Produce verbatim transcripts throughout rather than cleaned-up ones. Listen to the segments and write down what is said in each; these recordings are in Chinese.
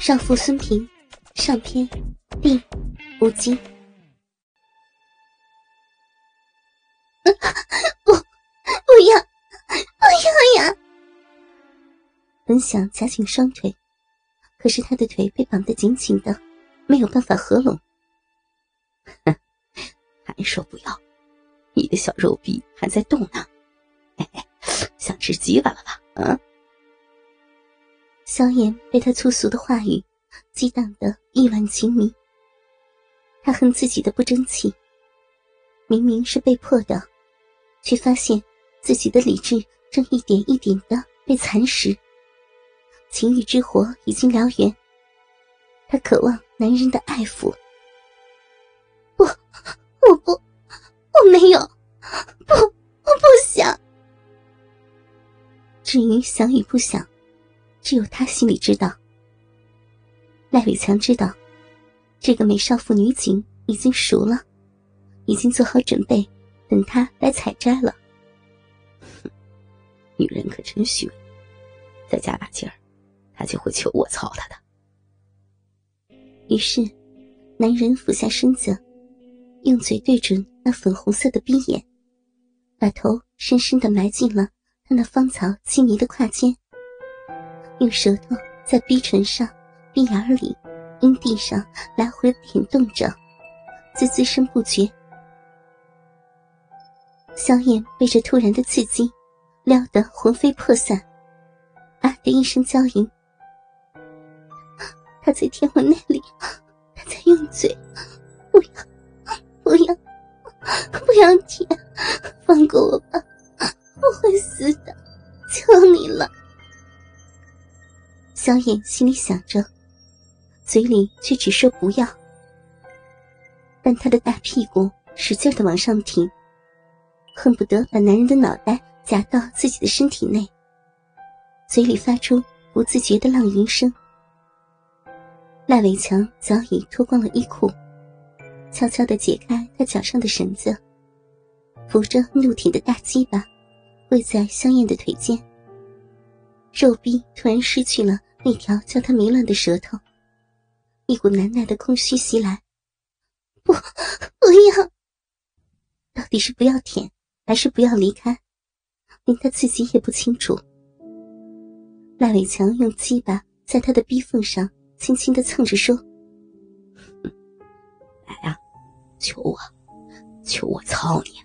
少妇孙平上篇第五集。不，不要，不要呀！本想夹紧双腿，可是他的腿被绑得紧紧的，没有办法合拢。 哼，还说不要，你的小肉臂还在动呢。嘿嘿，想吃鸡巴了吧？嗯。 萧炎被他粗俗的话语激荡得意乱情迷，他恨自己的不争气，明明是被迫的，却发现自己的理智正一点一点地被蚕食，情欲之火已经燎原，他渴望男人的爱抚。不，我不，我没有，不，我不想。至于想与不想，只有他心里知道。赖伟强知道，这个美少妇女警已经熟了，已经做好准备，等他来采摘了。 哼，女人可真虚伪，再加把劲儿，她就会求我操她的。 于是，男人俯下身子，用嘴对准那粉红色的逼眼，把头深深地埋进了他那芳草凄迷的胯间，用舌头在逼唇上、逼眼里、阴蒂上来回舔动着，滋滋声不绝。萧炎被这突然的刺激撩得魂飞魄散，啊的一声娇吟。他在舔我那里，他在用嘴，不要，不要，不要舔，放过我吧，我会死的，求你了。萧炎心里想着，嘴里却只说不要，但他的大屁股使劲地往上挺，恨不得把男人的脑袋夹到自己的身体内，嘴里发出不自觉的浪吟声。赖伟强早已脱光了衣裤，悄悄地解开他脚上的绳子，扶着怒挺的大鸡巴跪在萧炎的腿间，肉壁突然失去了那条叫他迷乱的舌头，一股难耐的空虚袭来。不，不要！到底是不要舔，还是不要离开，连他自己也不清楚。赖伟强用鸡巴在他的逼缝上轻轻地蹭着说：“ 来啊，求我，求我操你！”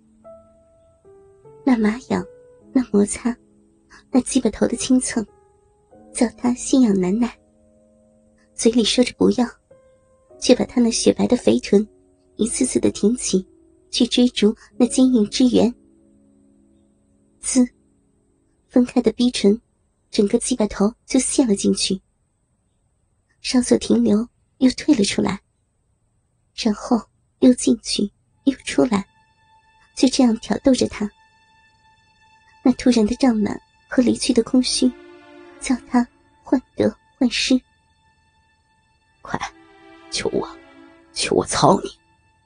那麻痒，那摩擦，那鸡巴头的轻蹭，叫他心痒难耐，嘴里说着不要，却把他那雪白的肥臀一次次地挺起，去追逐那坚硬之源。滋，分开的逼唇，整个鸡巴头就陷了进去，稍作停留，又退了出来，然后又进去，又出来，就这样挑逗着他。那突然的胀满和离去的空虚，叫他患得患失。 快，求我，求我操你！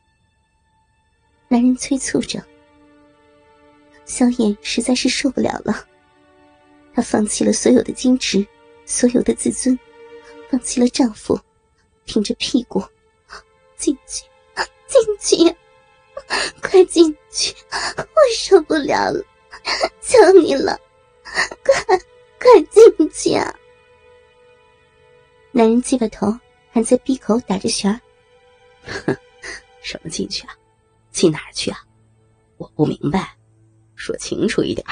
男人催促着。萧炎实在是受不了了，他放弃了所有的矜持，所有的自尊，放弃了丈夫，挺着屁股进去，进去，快进去，我受不了了，求你了，快快进去啊！男人鸡巴头还在闭口打着旋儿。 哼，什么进去啊？进哪儿去啊？我不明白，说清楚一点。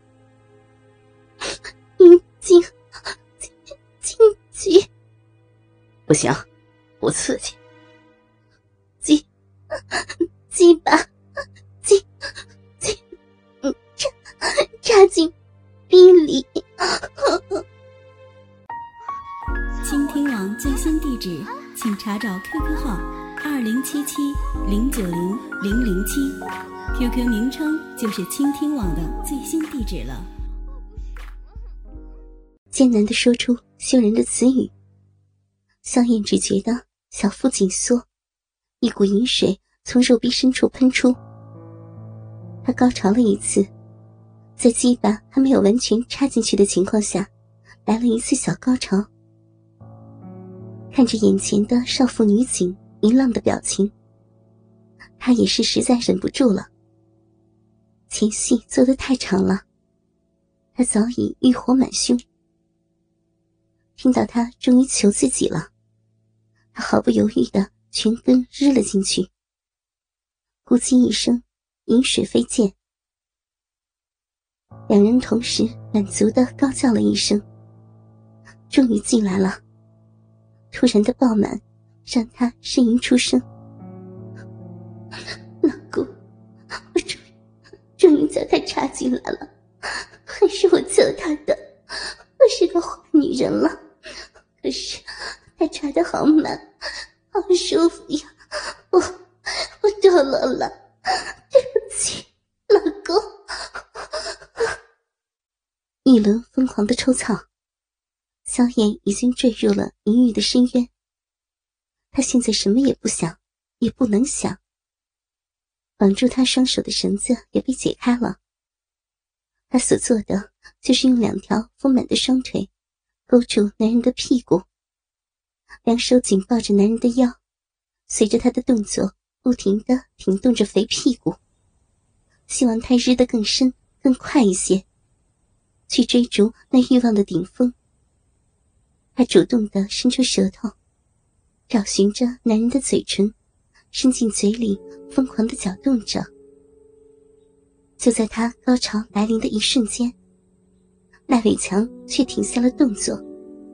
阴茎，进进去。 不行，不刺激。 鸡，鸡巴，鸡，鸡，嗯，插插进逼里。 倾听网最新地址，请查找 Q Q 号二零七七零九零零零七 ，Q Q 名称就是倾听网的最新地址了。 艰难地说出羞人的词语，萧炎只觉得小腹紧缩，一股淫水从肉壁深处喷出。他高潮了一次，在鸡巴还没有完全插进去的情况下，来了一次小高潮。 看着眼前的少妇女警淫浪的表情，他也是实在忍不住了。前戏做得太长了，他早已欲火满胸。听到他终于求自己了，他毫不犹豫地全根日了进去。咕叽一声，饮水飞溅，两人同时满足地高叫了一声，终于进来了。突然的饱满让他呻吟出声。老公，我终于终于叫他插进来了，还是我求他的，我是个坏女人了。可是他插得好满，好舒服呀，我我堕落了，对不起，老公。一轮疯狂的抽草，萧燕已经坠入了淫欲的深渊。她现在什么也不想，也不能想。绑住她双手的绳子也被解开了，她所做的就是用两条丰满的双腿勾住男人的屁股，两手紧抱着男人的腰，随着她的动作不停地挺动着肥屁股，希望他日得更深更快一些，去追逐那欲望的顶峰。他主动地伸出舌头，找寻着男人的嘴唇，伸进嘴里疯狂地搅动着。就在他高潮来临的一瞬间，赖伟强却停下了动作。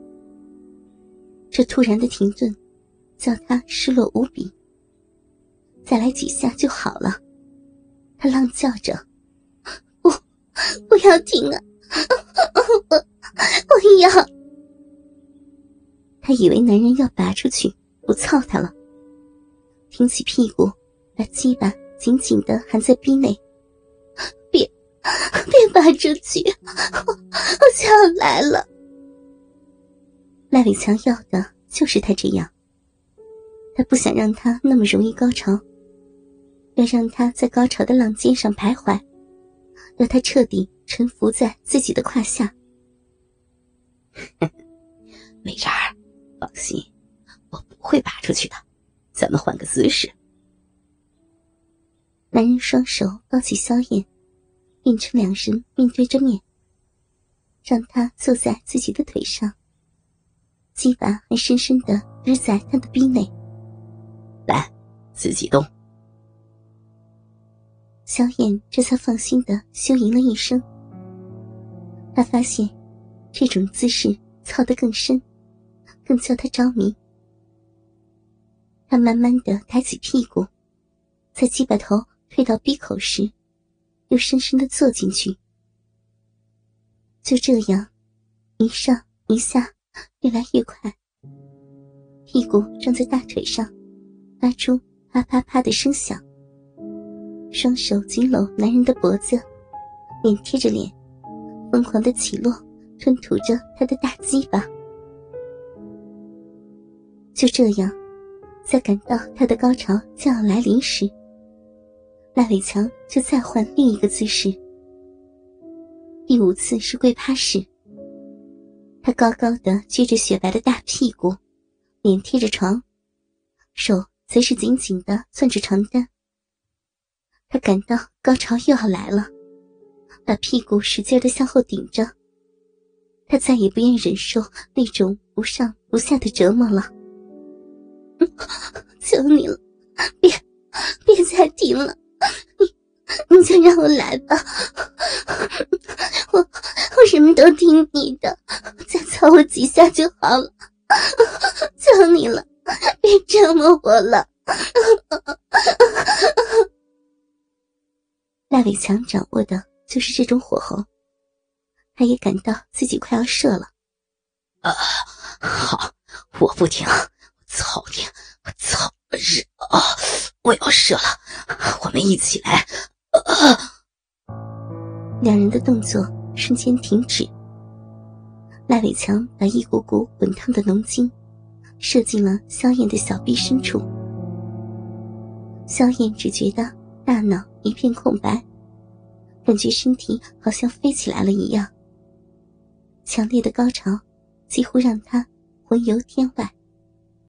这突然的停顿叫他失落无比。再来几下就好了，他浪叫着，不，不要停啊，我我要。他以为男人要拔出去不操他了，挺起屁股，把鸡巴紧紧地含在逼内。别别拔出去，我我就要来了。赖伟强要的就是他这样，他不想让他那么容易高潮，要让他在高潮的浪尖上徘徊，要他彻底臣服在自己的胯下。 美人儿，放心，我不会拔出去的，咱们换个姿势。 男人双手抱起萧燕，变成两人面对着面，让她坐在自己的腿上，鸡巴还深深地日在她的逼内。 来，自己动。 萧燕这才放心地休吟了一声。她发现这种姿势操得更深，更叫她着迷。她慢慢地抬起屁股，在鸡巴头推到鼻口时，又深深地坐进去。就这样，一上一下，越来越快。屁股撞在大腿上，发出啪啪啪的声响。双手紧搂男人的脖子，脸贴着脸，疯狂地起落，吞吐着他的大鸡巴。就这样，在感到他的高潮将要来临时，赖伟强就再换另一个姿势。第五次是跪趴式，他高高地撅着雪白的大屁股，脸贴着床，手则是紧紧地攥着床单。他感到高潮又要来了，把屁股使劲地向后顶着。他再也不愿忍受那种不上不下的折磨了。求你了，别别再停了，你你就让我来吧，我我什么都听你的，再操我几下就好了，求你了，别折磨我了。赖伟强掌握的就是这种火候，他也感到自己快要射了。 啊，好，我不停，我操你，我操日啊！我要射了，我们一起来。啊！ 两人的动作瞬间停止。赖伟强把一股股滚烫的浓精射进了萧燕的小臂深处。萧燕只觉得大脑一片空白，感觉身体好像飞起来了一样。强烈的高潮几乎让她魂游天外。